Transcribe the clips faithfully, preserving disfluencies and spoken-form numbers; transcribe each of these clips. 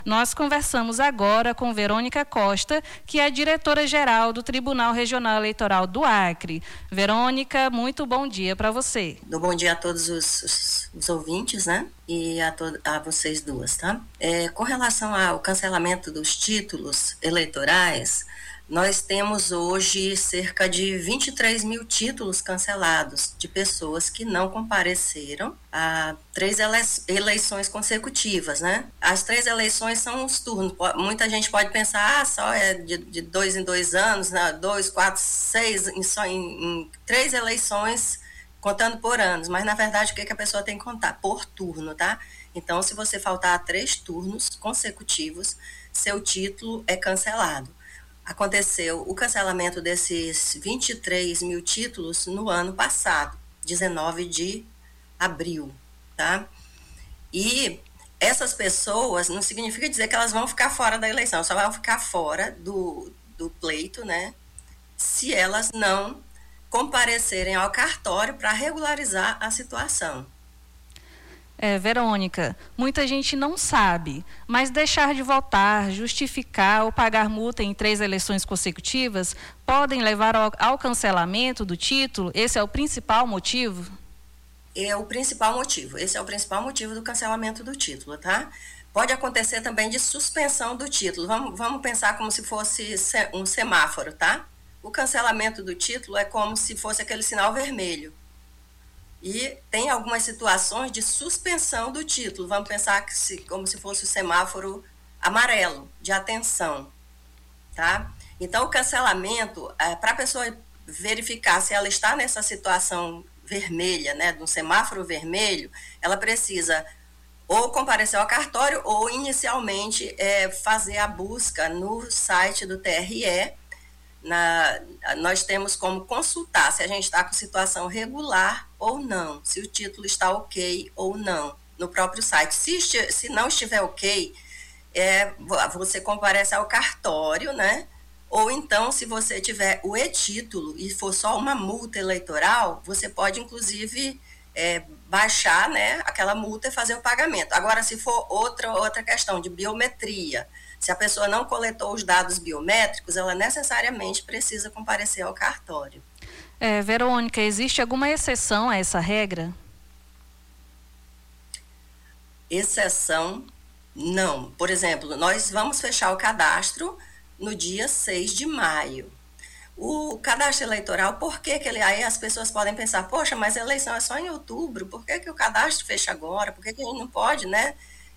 Nós conversamos agora com Verônica Costa, que é diretora-geral do Tribunal Regional Eleitoral do Acre. Verônica, muito bom dia para você. Bom dia a todos os, os, os ouvintes, né? E a, to- a vocês duas, tá? É, com relação ao cancelamento dos títulos eleitorais, nós temos hoje cerca de vinte e três mil títulos cancelados de pessoas que não compareceram a três ele- eleições consecutivas, né? As três eleições são os turnos. Muita gente pode pensar, ah, só é de, de dois em dois anos, né? dois, quatro, seis, em, só em, em três eleições, contando por anos. Mas, na verdade, o que, que a pessoa tem que contar? Por turno, tá? Então, se você faltar a três turnos consecutivos, seu título é cancelado. Aconteceu o cancelamento desses vinte e três mil títulos no ano passado, dezenove de abril, tá? E essas pessoas não significa dizer que elas vão ficar fora da eleição, só vão ficar fora do, do pleito, né? Se elas não comparecerem ao cartório para regularizar a situação. É, Verônica, muita gente não sabe, mas deixar de votar, justificar ou pagar multa em três eleições consecutivas podem levar ao, ao cancelamento do título? Esse é o principal motivo? É o principal motivo. Esse é o principal motivo do cancelamento do título, tá? Pode acontecer também de suspensão do título. Vamos, vamos pensar como se fosse um semáforo, tá? O cancelamento do título é como se fosse aquele sinal vermelho. E tem algumas situações de suspensão do título. Vamos pensar que se, como se fosse o semáforo amarelo, de atenção, tá? Então, o cancelamento, é, para a pessoa verificar se ela está nessa situação vermelha, né, de um semáforo vermelho, ela precisa ou comparecer ao cartório ou, inicialmente, é, fazer a busca no site do T R E. Na, nós temos como consultar se a gente está com situação regular ou não, se o título está ok ou não, no próprio site. Se, esti, se não estiver ok, é, você comparece ao cartório, né? Ou então, se você tiver o e-título e for só uma multa eleitoral, você pode, inclusive, é, baixar, né, aquela multa e fazer o pagamento. Agora, se for outra, outra questão de biometria, se a pessoa não coletou os dados biométricos, ela necessariamente precisa comparecer ao cartório. É, Verônica, existe alguma exceção a essa regra? Exceção, não. Por exemplo, nós vamos fechar o cadastro no dia seis de maio. O cadastro eleitoral, por que que ele... Aí as pessoas podem pensar, poxa, mas a eleição é só em outubro, por que que o cadastro fecha agora? Por que que a gente não pode, né,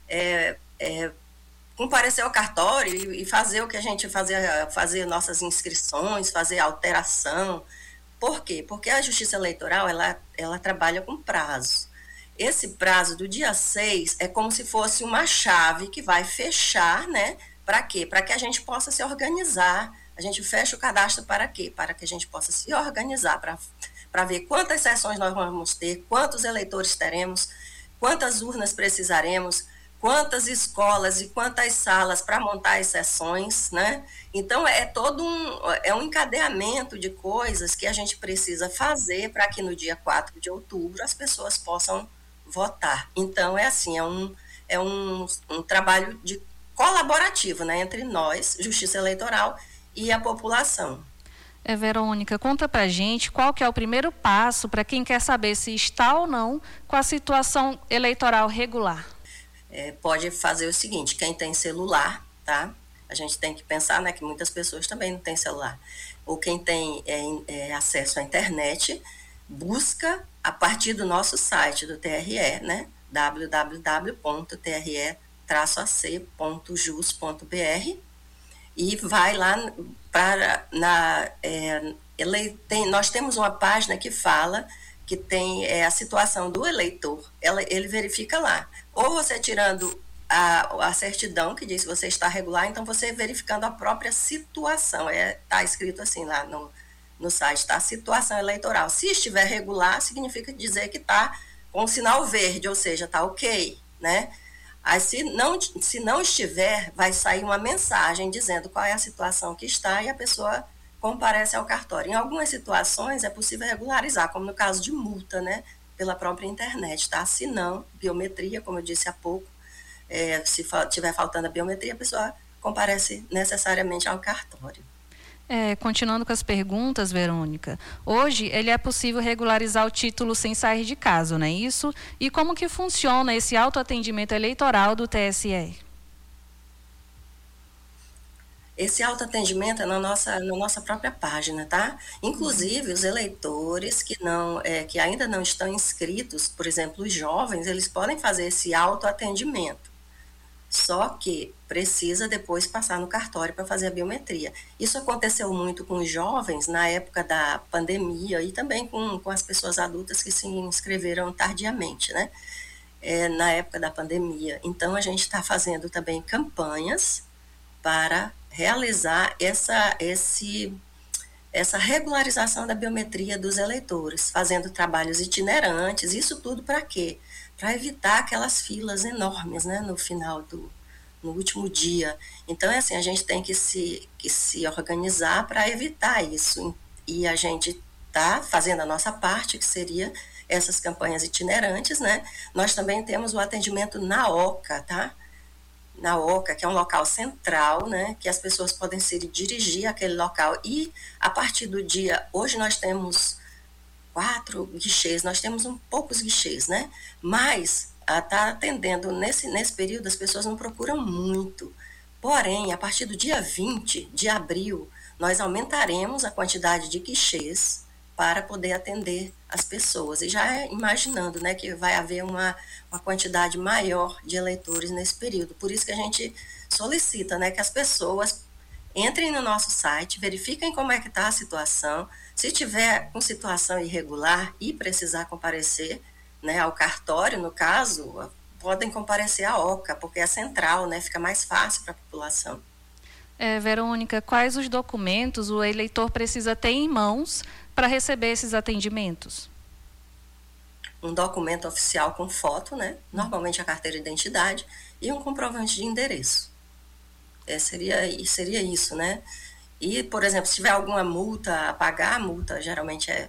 é, é, comparecer ao cartório e fazer o que a gente fazia, fazer nossas inscrições, fazer alteração? Por quê? Porque a Justiça Eleitoral, ela, ela trabalha com prazo. Esse prazo do dia seis é como se fosse uma chave que vai fechar, né? Para quê? Para que a gente possa se organizar. A gente fecha o cadastro para quê? Para que a gente possa se organizar, para, para ver quantas sessões nós vamos ter, quantos eleitores teremos, quantas urnas precisaremos, quantas escolas e quantas salas para montar as sessões, né? Então, é todo um, é um encadeamento de coisas que a gente precisa fazer para que no dia quatro de outubro as pessoas possam votar. Então, é assim, é um, é um, um trabalho de colaborativo, né, entre nós, Justiça Eleitoral, e a população. É, Verônica, conta pra gente qual que é o primeiro passo para quem quer saber se está ou não com a situação eleitoral regular. É, pode fazer o seguinte, quem tem celular, tá? A gente tem que pensar, né, que muitas pessoas também não têm celular. Ou quem tem é, é, acesso à internet, busca a partir do nosso site do T R E, né? w w w ponto t r e traço a c ponto jus ponto b r e vai lá para na é, ele tem, nós temos uma página que fala que tem é, a situação do eleitor, ela, ele verifica lá. Ou você tirando a, a certidão que diz que você está regular, então você verificando a própria situação, é, tá escrito assim lá no, no site, está a situação eleitoral. Se estiver regular, significa dizer que está com o sinal verde, ou seja, está ok, né? Aí, se não, se não estiver, vai sair uma mensagem dizendo qual é a situação que está e a pessoa comparece ao cartório. Em algumas situações é possível regularizar, como no caso de multa, né, pela própria internet, tá? Se não, biometria, como eu disse há pouco, é, se fa- tiver faltando a biometria, a pessoa comparece necessariamente ao cartório. É, continuando com as perguntas, Verônica, hoje ele é possível regularizar o título sem sair de casa, não é isso? E como que funciona esse autoatendimento eleitoral do T S E? Esse autoatendimento é na nossa, na nossa própria página, tá? Inclusive, os eleitores que, não, é, que ainda não estão inscritos, por exemplo, os jovens, eles podem fazer esse autoatendimento. Só que precisa depois passar no cartório para fazer a biometria. Isso aconteceu muito com os jovens na época da pandemia e também com, com as pessoas adultas que se inscreveram tardiamente, né? É, na época da pandemia. Então, a gente está fazendo também campanhas para realizar essa, esse, essa regularização da biometria dos eleitores, fazendo trabalhos itinerantes. Isso tudo para quê? Para evitar aquelas filas enormes, né, no final do no último dia. Então é assim, a gente tem que se que se organizar para evitar isso. E a gente está fazendo a nossa parte, que seria essas campanhas itinerantes, né? Nós também temos o atendimento na OCA, tá? Na OCA, que é um local central, né, que as pessoas podem se dirigir àquele local. E a partir do dia, hoje nós temos quatro guichês, nós temos um poucos guichês, né? Mas está atendendo, nesse, nesse período, as pessoas não procuram muito. Porém, a partir do dia vinte de abril, nós aumentaremos a quantidade de guichês para poder atender as pessoas. E já é imaginando, né, que vai haver uma, uma quantidade maior de eleitores nesse período. Por isso que a gente solicita, né, que as pessoas entrem no nosso site, verifiquem como é que está a situação. Se tiver com situação irregular e precisar comparecer, né, ao cartório, no caso, podem comparecer à OCA, porque é central, né, fica mais fácil para a população. É, Verônica, quais os documentos o eleitor precisa ter em mãos para receber esses atendimentos? Um documento oficial com foto, né, normalmente a carteira de identidade, e um comprovante de endereço. É, seria, seria isso, né? E, por exemplo, se tiver alguma multa a pagar, a multa geralmente é,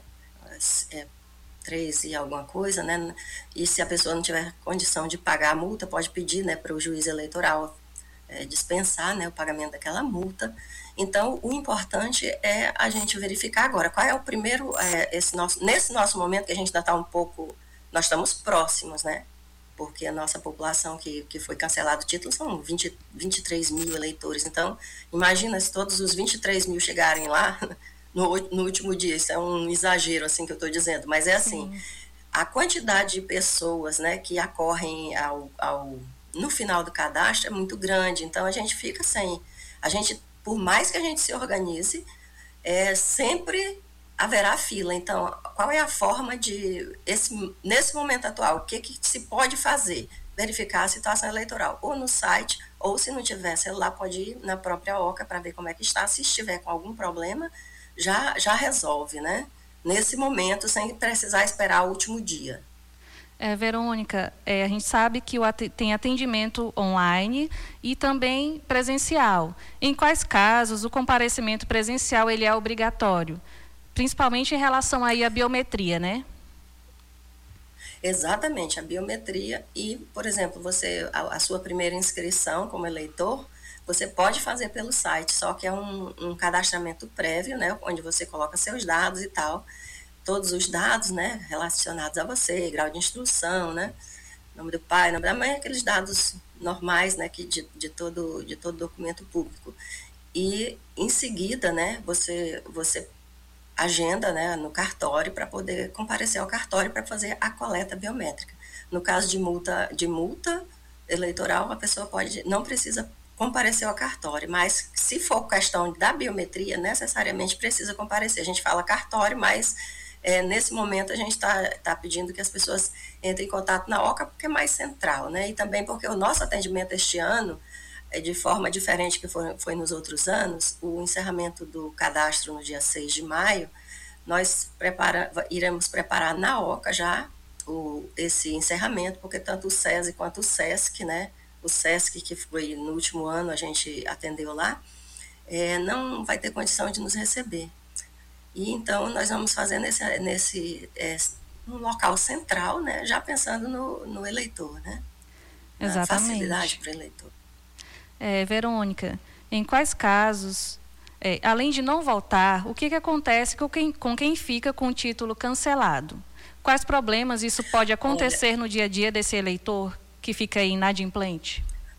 é treze e alguma coisa, né? E se a pessoa não tiver condição de pagar a multa, pode pedir, né, para o juiz eleitoral é, dispensar, né, o pagamento daquela multa. Então, o importante é a gente verificar agora qual é o primeiro, é, esse nosso, nesse nosso momento que a gente ainda está um pouco, nós estamos próximos, né? Porque a nossa população que, que foi cancelado o título são vinte, vinte e três mil eleitores. Então, imagina se todos os vinte e três mil chegarem lá no, no último dia. Isso é um exagero, assim, que eu estou dizendo. Mas é assim, sim, a quantidade de pessoas, né, que acorrem ao, ao, no final do cadastro é muito grande. Então, a gente fica sem... A gente, por mais que a gente se organize, é sempre... haverá fila. Então, qual é a forma de, esse, nesse momento atual, o que, que se pode fazer? Verificar a situação eleitoral, ou no site, ou se não tiver celular, pode ir na própria OCA para ver como é que está. Se estiver com algum problema, já, já resolve, né? Nesse momento, sem precisar esperar o último dia. É, Verônica, é, a gente sabe que o at- tem atendimento online e também presencial. Em quais casos o comparecimento presencial ele é obrigatório? Principalmente em relação aí à biometria, né? Exatamente, a biometria e, por exemplo, você a, a sua primeira inscrição como eleitor, você pode fazer pelo site, só que é um, um cadastramento prévio, né, onde você coloca seus dados e tal, todos os dados, né, relacionados a você, grau de instrução, né, nome do pai, nome da mãe, aqueles dados normais, né, que de, de todo de todo documento público. E em seguida, né, você você agenda, né, no cartório para poder comparecer ao cartório para fazer a coleta biométrica. No caso de multa, de multa eleitoral, a pessoa pode, não precisa comparecer ao cartório, mas se for questão da biometria, necessariamente precisa comparecer. A gente fala cartório, mas é, nesse momento a gente está tá pedindo que as pessoas entrem em contato na OCA porque é mais central, né? E também porque o nosso atendimento este ano é de forma diferente que foi, foi nos outros anos. O encerramento do cadastro no dia seis de maio, nós prepara, iremos preparar na OCA já o, esse encerramento, porque tanto o SESI quanto o SESC, né, o SESC, que foi no último ano, a gente atendeu lá, é, não vai ter condição de nos receber. E então nós vamos fazer nesse, nesse é, um local central, né, já pensando no, no eleitor, né? na Exatamente. facilidade para o eleitor. É, Verônica, em quais casos, é, além de não votar, o que, que acontece com quem, com quem fica com o título cancelado? Quais problemas isso pode acontecer Olha, no dia a dia desse eleitor que fica aí inadimplente?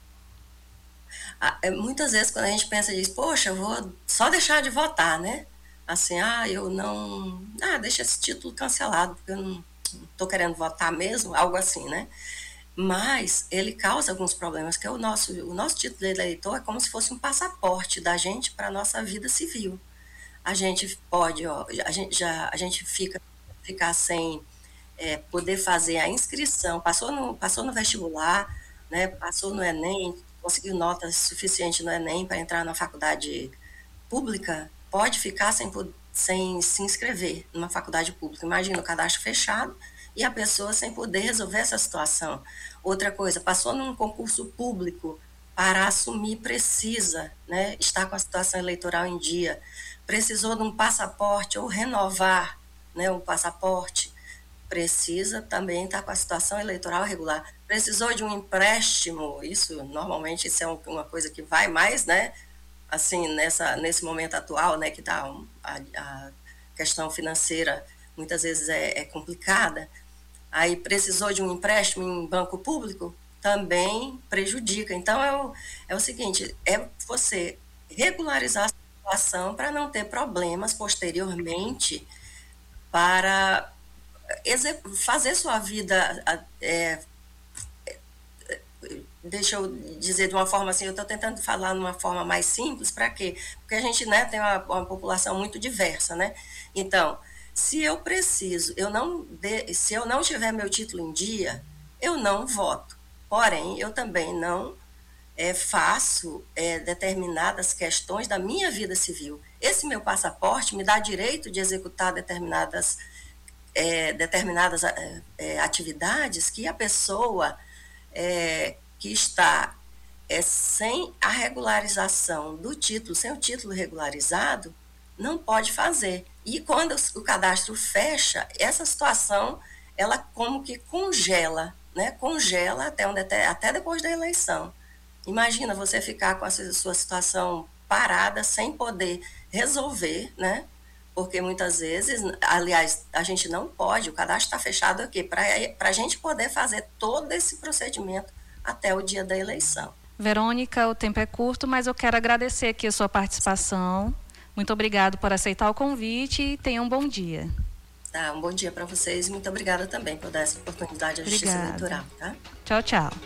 Muitas vezes quando a gente pensa disso, poxa, eu vou só deixar de votar, né? Assim, ah, eu não... Ah, deixa esse título cancelado, porque eu não estou querendo votar mesmo, algo assim, né? Mas ele causa alguns problemas, que é o nosso, o nosso título de eleitor é como se fosse um passaporte da gente para a nossa vida civil. A gente pode, ó, a gente, já, a gente fica ficar sem é, poder fazer a inscrição, passou no, passou no vestibular, né, passou no Enem, conseguiu nota suficiente no Enem para entrar na faculdade pública, pode ficar sem, sem se inscrever numa faculdade pública. Imagina o cadastro fechado e a pessoa sem poder resolver essa situação. Outra coisa, passou num concurso público, para assumir precisa, né, estar com a situação eleitoral em dia, precisou de um passaporte ou renovar, né, um passaporte, precisa também estar com a situação eleitoral regular. Precisou de um empréstimo, isso normalmente isso é uma coisa que vai mais, né, assim, nessa, nesse momento atual, né, que tá a, a questão financeira muitas vezes é, é complicada. Aí precisou de um empréstimo em banco público, também prejudica. Então é o, é o seguinte, é você regularizar a situação para não ter problemas posteriormente para fazer sua vida, é, deixa eu dizer de uma forma assim, eu estou tentando falar de uma forma mais simples, para quê? Porque a gente, né, tem uma, uma população muito diversa, né? Então, se eu preciso, eu não de, se eu não tiver meu título em dia, eu não voto. Porém, eu também não é, faço é, determinadas questões da minha vida civil. Esse meu passaporte me dá direito de executar determinadas, é, determinadas é, atividades que a pessoa é, que está é, sem a regularização do título, sem o título regularizado, não pode fazer. E quando o cadastro fecha, essa situação, ela como que congela, né? Congela até, onde, até, até depois da eleição. Imagina você ficar com a sua situação parada, sem poder resolver, né? Porque muitas vezes, aliás, a gente não pode, o cadastro está fechado aqui, para a gente poder fazer todo esse procedimento até o dia da eleição. Verônica, o tempo é curto, mas eu quero agradecer aqui a sua participação. Muito obrigado por aceitar o convite e tenha um bom dia. Tá, um bom dia para vocês e muito obrigada também por dar essa oportunidade à Justiça Eleitoral. Tá? Tchau, tchau.